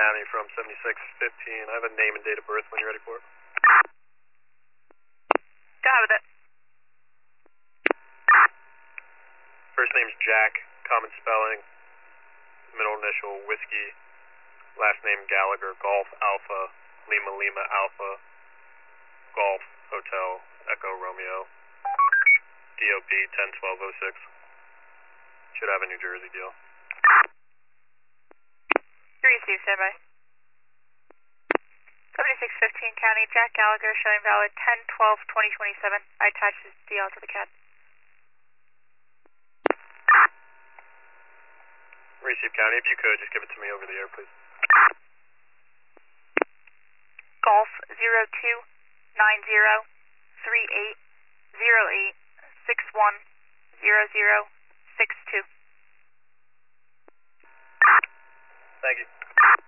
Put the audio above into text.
County from 7615. I have a name and date of birth when you're ready for it. Go ahead with it. First name's Jack, common spelling, middle initial Whiskey, last name Gallagher, Golf Alpha, Lima Lima Alpha, Golf Hotel, Echo Romeo, DOP 101206. Should have a New Jersey deal. 3-2, standby. 7615 County, Jack Gallagher, showing valid 10-12-2027. I attached his DL to the CAD. Receive County, if you could, just give it to me over the air, please. Golf 02-90-38-08-61-00-62. Thank you.